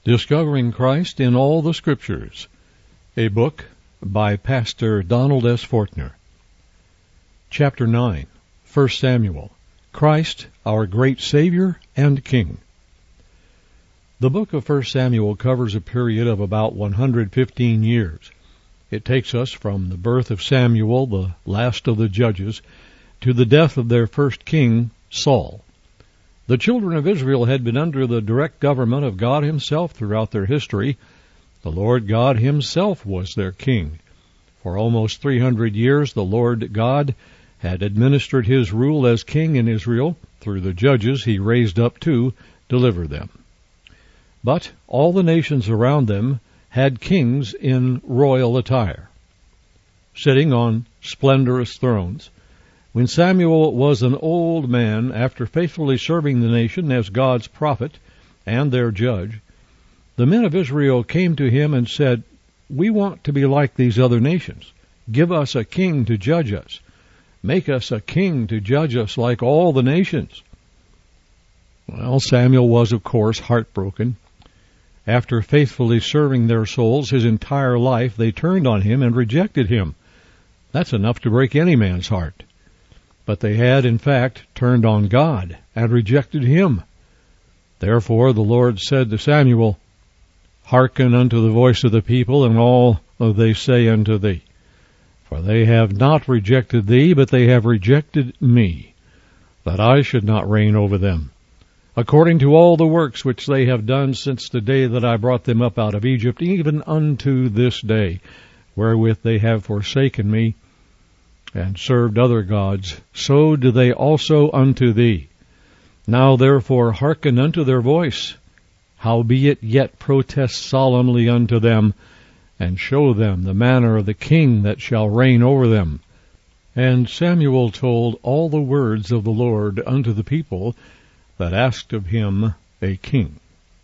Discovering Christ in All the Scriptures, a book by Pastor Donald S. Fortner. Chapter 9, 1 Samuel, Christ, our great Savior and King. The book of 1 Samuel covers a period of about 115 years. It takes us from the birth of Samuel, the last of the judges, to the death of their first king, Saul. The children of Israel had been under the direct government of God Himself throughout their history. The Lord God Himself was their king. For almost 300 years the Lord God had administered His rule as king in Israel through the judges He raised up to deliver them. But all the nations around them had kings in royal attire, sitting on splendorous thrones. When Samuel was an old man, after faithfully serving the nation as God's prophet and their judge, the men of Israel came to him and said, "We want to be like these other nations. Give us a king to judge us. Make us a king to judge us like all the nations." Well, Samuel was, of course, heartbroken. After faithfully serving their souls his entire life, they turned on him and rejected him. That's enough to break any man's heart. But they had, in fact, turned on God and rejected Him. Therefore the Lord said to Samuel, "Hearken unto the voice of the people, and all they say unto thee. For they have not rejected thee, but they have rejected me, that I should not reign over them, according to all the works which they have done since the day that I brought them up out of Egypt, even unto this day, wherewith they have forsaken me, and served other gods, so do they also unto thee. Now therefore hearken unto their voice, howbeit yet protest solemnly unto them, and show them the manner of the king that shall reign over them." And Samuel told all the words of the Lord unto the people that asked of him a king.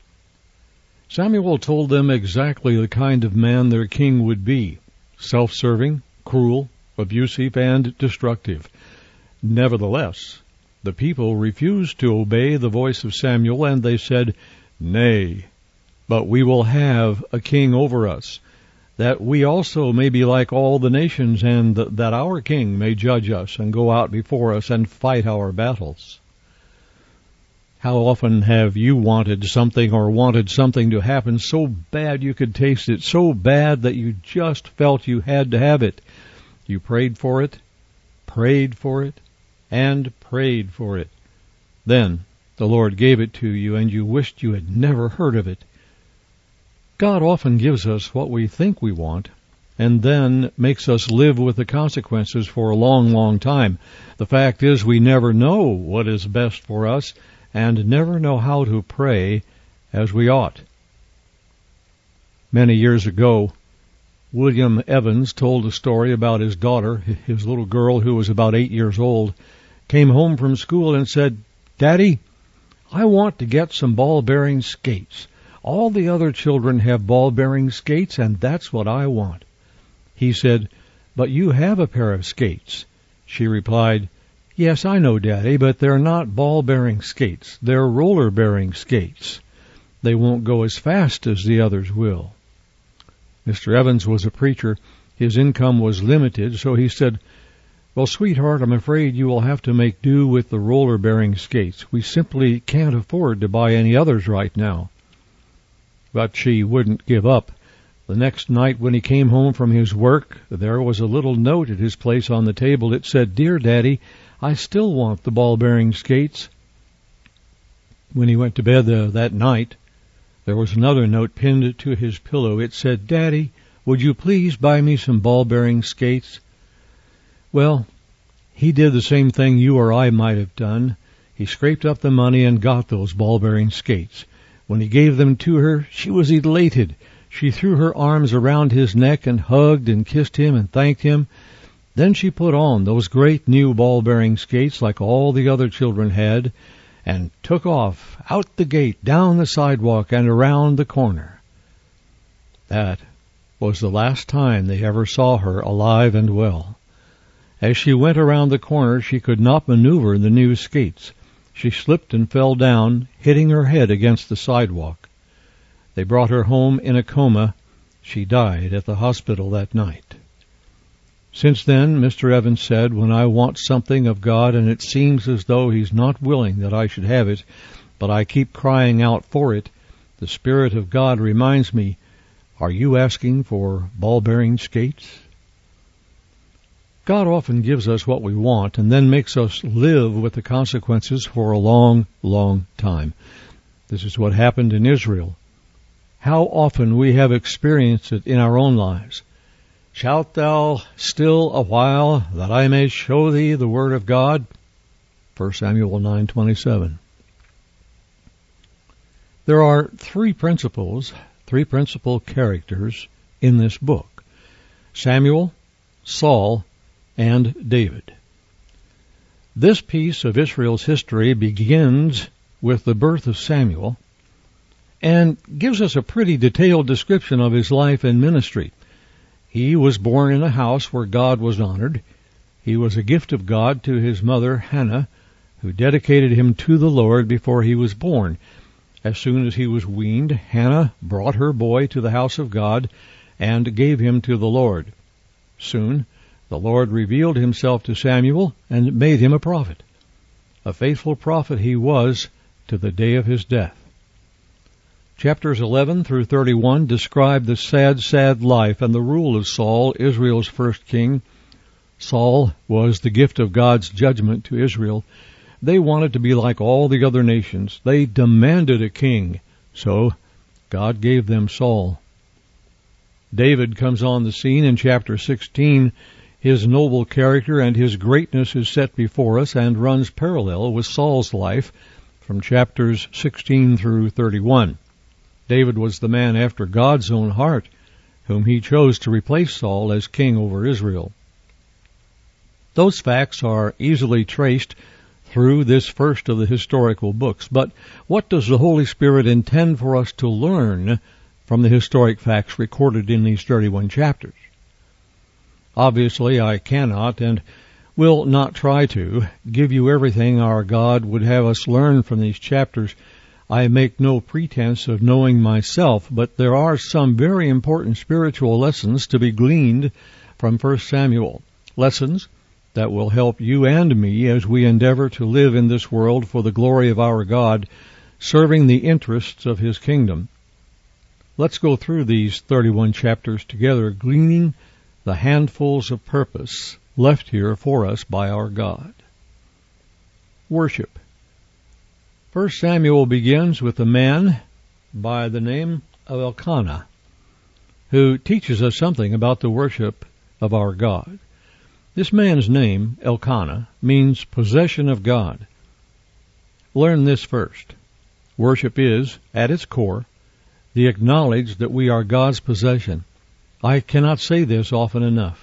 Samuel told them exactly the kind of man their king would be: self-serving, cruel, abusive, and destructive. Nevertheless, the people refused to obey the voice of Samuel, and they said, "Nay, but we will have a king over us, that we also may be like all the nations, and that our king may judge us and go out before us and fight our battles." How often have you wanted something to happen so bad you could taste it, so bad that you just felt you had to have it? You prayed for it, and prayed for it. Then the Lord gave it to you, and you wished you had never heard of it. God often gives us what we think we want, and then makes us live with the consequences for a long, long time. The fact is, we never know what is best for us, and never know how to pray as we ought. Many years ago, William Evans told a story about his daughter. His little girl, who was about 8 years old, came home from school and said, "Daddy, I want to get some ball-bearing skates. All the other children have ball-bearing skates, and that's what I want." He said, "But you have a pair of skates." She replied, "Yes, I know, Daddy, but they're not ball-bearing skates. They're roller-bearing skates. They won't go as fast as the others will." Mr. Evans was a preacher. His income was limited, so he said, "Well, sweetheart, I'm afraid you will have to make do with the roller-bearing skates. We simply can't afford to buy any others right now." But she wouldn't give up. The next night when he came home from his work, there was a little note at his place on the table. It said, "Dear Daddy, I still want the ball-bearing skates." When he went to bed that night, there was another note pinned to his pillow. It said, "Daddy, would you please buy me some ball-bearing skates?" Well, he did the same thing you or I might have done. He scraped up the money and got those ball-bearing skates. When he gave them to her, she was elated. She threw her arms around his neck and hugged and kissed him and thanked him. Then she put on those great new ball-bearing skates like all the other children had, and took off out the gate, down the sidewalk, and around the corner. That was the last time they ever saw her alive and well. As she went around the corner, she could not maneuver the new skates. She slipped and fell down, hitting her head against the sidewalk. They brought her home in a coma. She died at the hospital that night. Since then, Mr. Evans said, when I want something of God and it seems as though He's not willing that I should have it, but I keep crying out for it, the Spirit of God reminds me, are you asking for ball-bearing skates? God often gives us what we want and then makes us live with the consequences for a long, long time. This is what happened in Israel. How often we have experienced it in our own lives. Shalt thou still a while, that I may show thee the word of God? 1 Samuel 9:27. There are three principal characters in this book: Samuel, Saul, and David. This piece of Israel's history begins with the birth of Samuel and gives us a pretty detailed description of his life and ministry. He was born in a house where God was honored. He was a gift of God to his mother, Hannah, who dedicated him to the Lord before he was born. As soon as he was weaned, Hannah brought her boy to the house of God and gave him to the Lord. Soon, the Lord revealed himself to Samuel and made him a prophet. A faithful prophet he was to the day of his death. Chapters 11 through 31 describe the sad life and the rule of Saul, Israel's first king. Saul was the gift of God's judgment to Israel. They wanted to be like all the other nations. They demanded a king, so God gave them Saul. David comes on the scene in chapter 16. His noble character and his greatness is set before us and runs parallel with Saul's life from chapters 16 through 31. David was the man after God's own heart, whom he chose to replace Saul as king over Israel. Those facts are easily traced through this first of the historical books. But what does the Holy Spirit intend for us to learn from the historic facts recorded in these 31 chapters? Obviously, I cannot and will not try to give you everything our God would have us learn from these chapters. I make no pretense of knowing myself, but there are some very important spiritual lessons to be gleaned from 1 Samuel. Lessons that will help you and me as we endeavor to live in this world for the glory of our God, serving the interests of His kingdom. Let's go through these 31 chapters together, gleaning the handfuls of purpose left here for us by our God. Worship. 1 Samuel begins with a man by the name of Elkanah, who teaches us something about the worship of our God. This man's name, Elkanah, means possession of God. Learn this first. Worship is, at its core, the acknowledge that we are God's possession. I cannot say this often enough.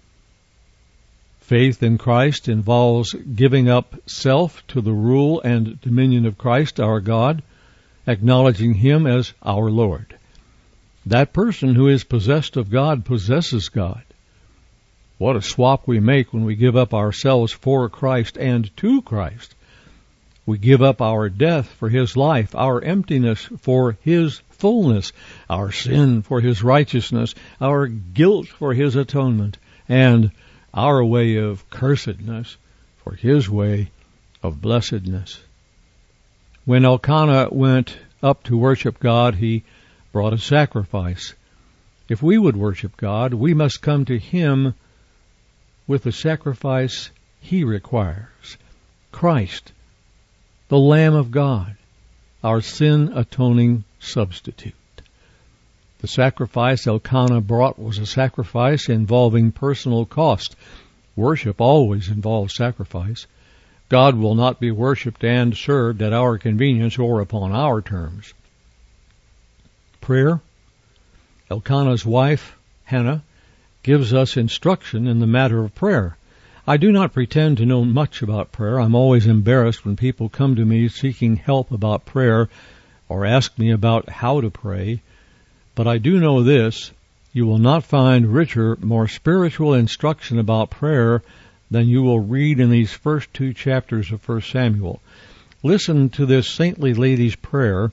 Faith in Christ involves giving up self to the rule and dominion of Christ, our God, acknowledging Him as our Lord. That person who is possessed of God possesses God. What a swap we make when we give up ourselves for Christ and to Christ. We give up our death for His life, our emptiness for His fullness, our sin for His righteousness, our guilt for His atonement, and our way of cursedness for His way of blessedness. When Elkanah went up to worship God, he brought a sacrifice. If we would worship God, we must come to Him with the sacrifice He requires. Christ, the Lamb of God, our sin-atoning substitute. The sacrifice Elkanah brought was a sacrifice involving personal cost. Worship always involves sacrifice. God will not be worshipped and served at our convenience or upon our terms. Prayer. Elkanah's wife, Hannah, gives us instruction in the matter of prayer. I do not pretend to know much about prayer. I'm always embarrassed when people come to me seeking help about prayer or ask me about how to pray. But I do know this: you will not find richer, more spiritual instruction about prayer than you will read in these first 2 chapters of 1 Samuel. Listen to this saintly lady's prayer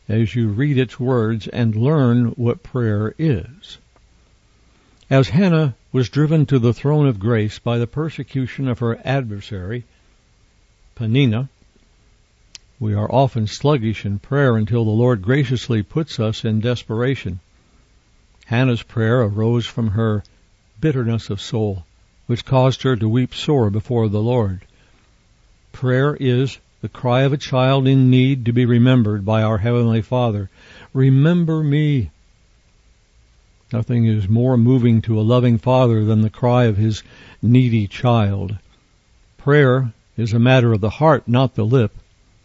as you read its words and learn what prayer is. As Hannah was driven to the throne of grace by the persecution of her adversary, Peninnah, we are often sluggish in prayer until the Lord graciously puts us in desperation. Hannah's prayer arose from her bitterness of soul, which caused her to weep sore before the Lord. Prayer is the cry of a child in need to be remembered by our Heavenly Father. Remember me. Nothing is more moving to a loving Father than the cry of his needy child. Prayer is a matter of the heart, not the lip.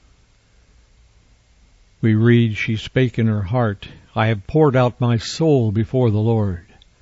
We read, she spake in her heart, I have poured out my soul before the Lord.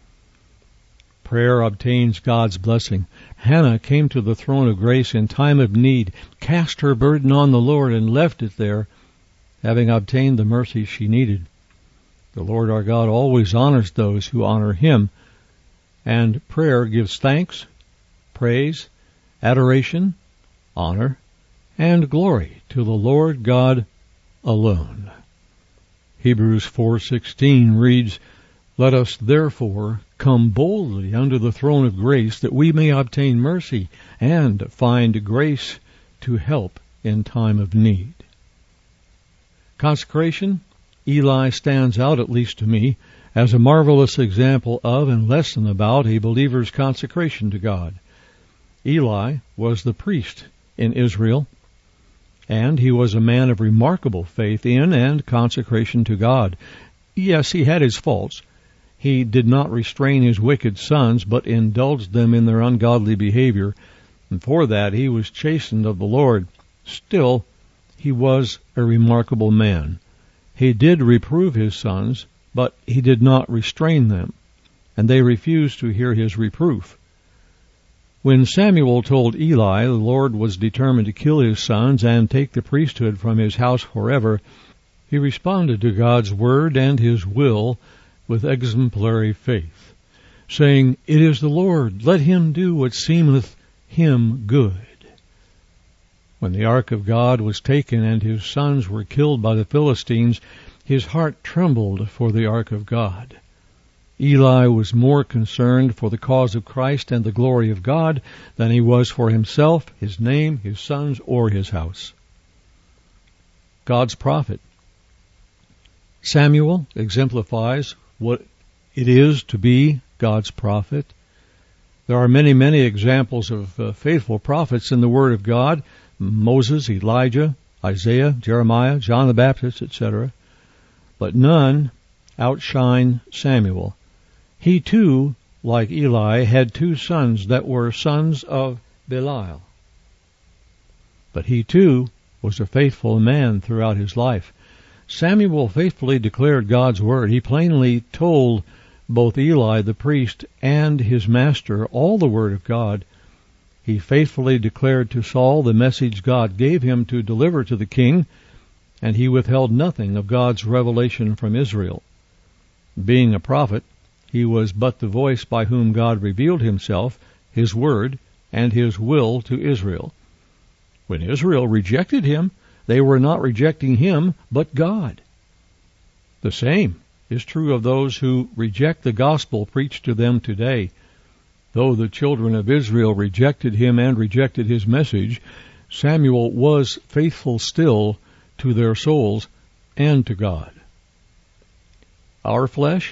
Prayer obtains God's blessing. Hannah came to the throne of grace in time of need, cast her burden on the Lord, and left it there, having obtained the mercy she needed. The Lord our God always honors those who honor him, and prayer gives thanks, praise, adoration, honor, and glory to the Lord God alone. Hebrews 4:16 reads, Let us therefore come boldly unto the throne of grace, that we may obtain mercy and find grace to help in time of need. Consecration. Eli stands out, at least to me, as a marvelous example of and lesson about a believer's consecration to God. Eli was the priest in Israel, and he was a man of remarkable faith in and consecration to God. Yes, he had his faults. He did not restrain his wicked sons, but indulged them in their ungodly behavior, and for that he was chastened of the Lord. Still, he was a remarkable man. He did reprove his sons, but he did not restrain them, and they refused to hear his reproof. When Samuel told Eli the Lord was determined to kill his sons and take the priesthood from his house forever, he responded to God's word and his will with exemplary faith, saying, It is the Lord, let him do what seemeth him good. When the ark of God was taken and his sons were killed by the Philistines, his heart trembled for the ark of God. Eli was more concerned for the cause of Christ and the glory of God than he was for himself, his name, his sons, or his house. God's prophet. Samuel exemplifies what it is to be God's prophet. There are many, many examples of faithful prophets in the Word of God: Moses, Elijah, Isaiah, Jeremiah, John the Baptist, etc. But none outshine Samuel. He too, like Eli, had two sons that were sons of Belial. But he too was a faithful man throughout his life. Samuel faithfully declared God's word. He plainly told both Eli the priest and his master all the word of God. He faithfully declared to Saul the message God gave him to deliver to the king, and he withheld nothing of God's revelation from Israel. Being a prophet, he was but the voice by whom God revealed himself, his word, and his will to Israel. When Israel rejected him, they were not rejecting him, but God. The same is true of those who reject the gospel preached to them today. Though the children of Israel rejected him and rejected his message, Samuel was faithful still to their souls and to God. Our flesh.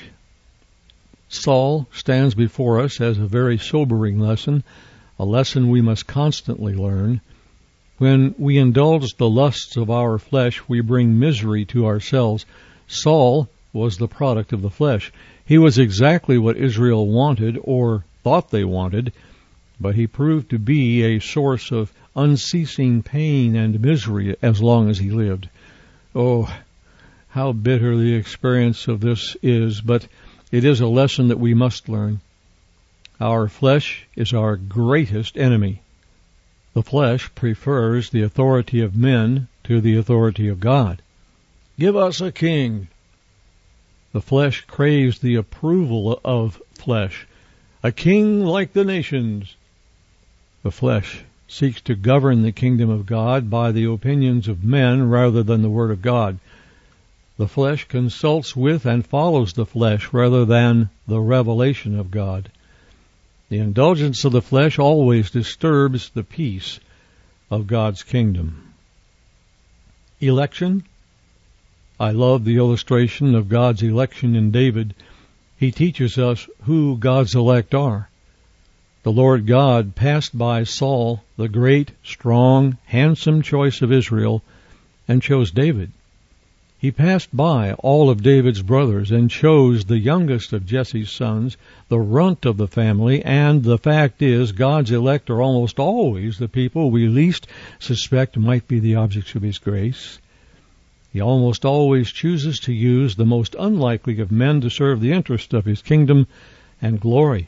Saul stands before us as a very sobering lesson, a lesson we must constantly learn. When we indulge the lusts of our flesh, we bring misery to ourselves. Saul was the product of the flesh. He was exactly what Israel wanted, or thought they wanted, but he proved to be a source of unceasing pain and misery as long as he lived. Oh, how bitter the experience of this is, but it is a lesson that we must learn. Our flesh is our greatest enemy. The flesh prefers the authority of men to the authority of God. Give us a king. The flesh craves the approval of flesh, a king like the nations. The flesh seeks to govern the kingdom of God by the opinions of men rather than the word of God. The flesh consults with and follows the flesh rather than the revelation of God. The indulgence of the flesh always disturbs the peace of God's kingdom. Election. I love the illustration of God's election in David. He teaches us who God's elect are. The Lord God passed by Saul, the great, strong, handsome choice of Israel, and chose David. He passed by all of David's brothers and chose the youngest of Jesse's sons, the runt of the family, and the fact is God's elect are almost always the people we least suspect might be the objects of His grace. He almost always chooses to use the most unlikely of men to serve the interest of His kingdom and glory.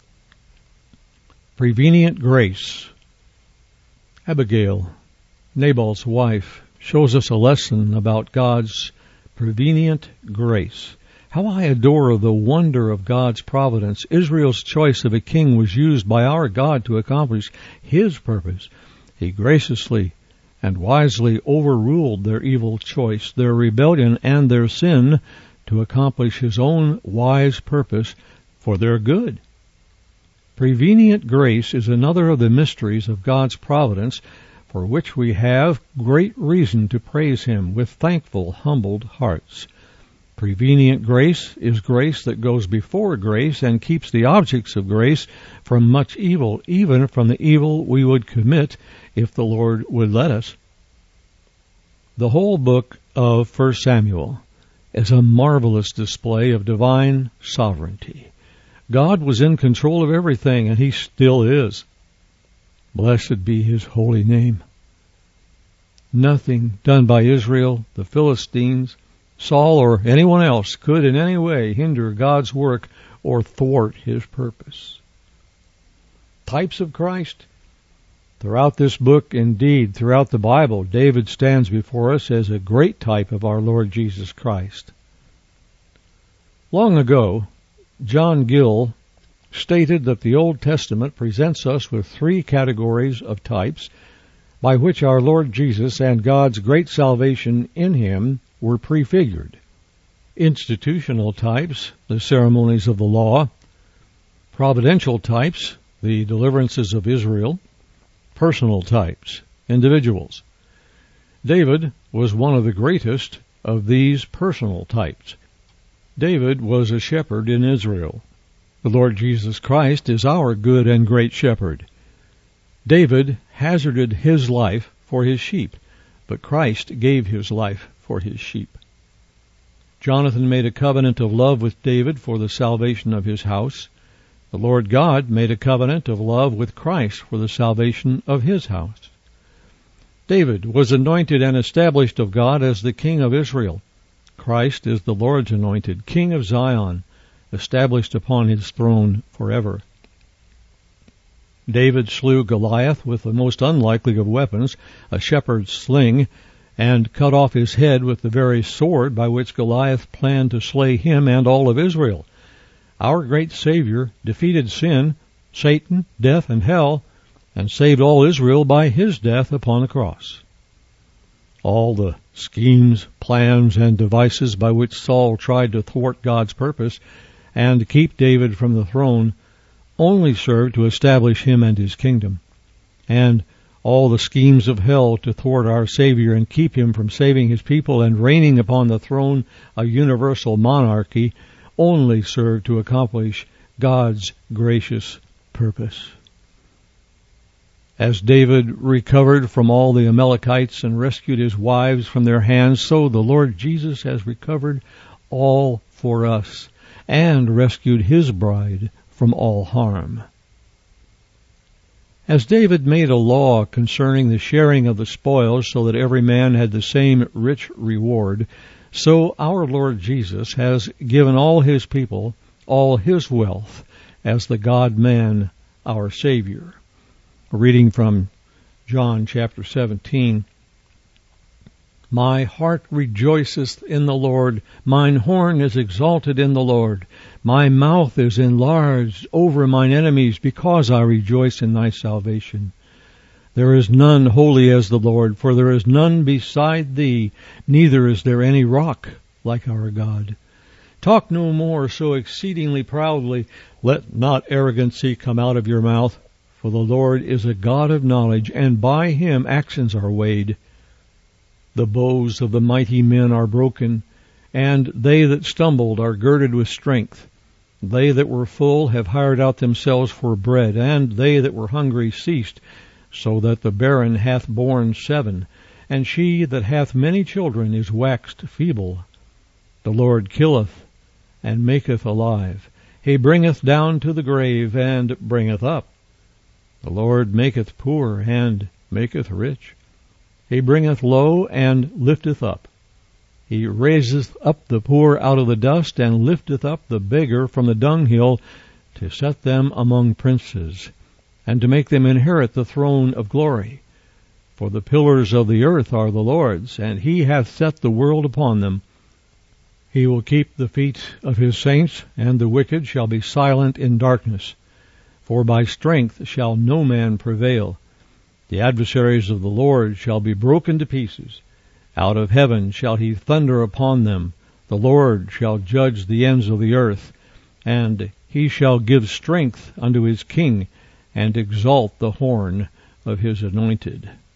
Prevenient grace. Abigail, Nabal's wife, shows us a lesson about God's prevenient grace. How I adore the wonder of God's providence. Israel's choice of a king was used by our God to accomplish His purpose. He graciously and wisely overruled their evil choice, their rebellion, and their sin to accomplish His own wise purpose for their good. Prevenient grace is another of the mysteries of God's providence, for which we have great reason to praise Him with thankful, humbled hearts. Prevenient grace is grace that goes before grace and keeps the objects of grace from much evil, even from the evil we would commit if the Lord would let us. The whole book of 1 Samuel is a marvelous display of divine sovereignty. God was in control of everything, and He still is. Blessed be His holy name. Nothing done by Israel, the Philistines, Saul, or anyone else could in any way hinder God's work or thwart His purpose. Types of Christ. Throughout this book, indeed, throughout the Bible, David stands before us as a great type of our Lord Jesus Christ. Long ago, John Gill stated that the Old Testament presents us with three categories of types by which our Lord Jesus and God's great salvation in Him were prefigured. Institutional types, the ceremonies of the law; providential types, the deliverances of Israel; personal types, individuals. David was one of the greatest of these personal types. David was a shepherd in Israel. The Lord Jesus Christ is our good and great shepherd. David hazarded his life for his sheep, but Christ gave His life for His sheep. Jonathan made a covenant of love with David for the salvation of his house. The Lord God made a covenant of love with Christ for the salvation of His house. David was anointed and established of God as the King of Israel. Christ is the Lord's anointed, King of Zion, established upon His throne forever. David slew Goliath with the most unlikely of weapons, a shepherd's sling, and cut off his head with the very sword by which Goliath planned to slay him and all of Israel. Our great Savior defeated sin, Satan, death, and hell, and saved all Israel by His death upon the cross. All the schemes, plans, and devices by which Saul tried to thwart God's purpose and keep David from the throne only served to establish him and his kingdom. And all the schemes of hell to thwart our Savior and keep Him from saving His people and reigning upon the throne, a universal monarchy, only served to accomplish God's gracious purpose. As David recovered from all the Amalekites and rescued his wives from their hands, so the Lord Jesus has recovered all for us and rescued His bride from all harm. As David made a law concerning the sharing of the spoils so that every man had the same rich reward, so our Lord Jesus has given all His people all His wealth as the God-man, our Savior. A reading from John chapter 17. My heart rejoiceth in the Lord. Mine horn is exalted in the Lord. My mouth is enlarged over mine enemies, because I rejoice in Thy salvation. There is none holy as the Lord, for there is none beside Thee, neither is there any rock like our God. Talk no more so exceedingly proudly. Let not arrogancy come out of your mouth. For the Lord is a God of knowledge, and by him actions are weighed. The bows of the mighty men are broken, and they that stumbled are girded with strength. They that were full have hired out themselves for bread, and they that were hungry ceased, so that the barren hath borne 7, and she that hath many children is waxed feeble. The Lord killeth, and maketh alive. He bringeth down to the grave, and bringeth up. The Lord maketh poor, and maketh rich. He bringeth low, and lifteth up. He raiseth up the poor out of the dust, and lifteth up the beggar from the dunghill, to set them among princes, and to make them inherit the throne of glory. For the pillars of the earth are the Lord's, and he hath set the world upon them. He will keep the feet of his saints, and the wicked shall be silent in darkness. For by strength shall no man prevail. The adversaries of the Lord shall be broken to pieces. Out of heaven shall he thunder upon them. The Lord shall judge the ends of the earth. And he shall give strength unto his king, and exalt the horn of his anointed.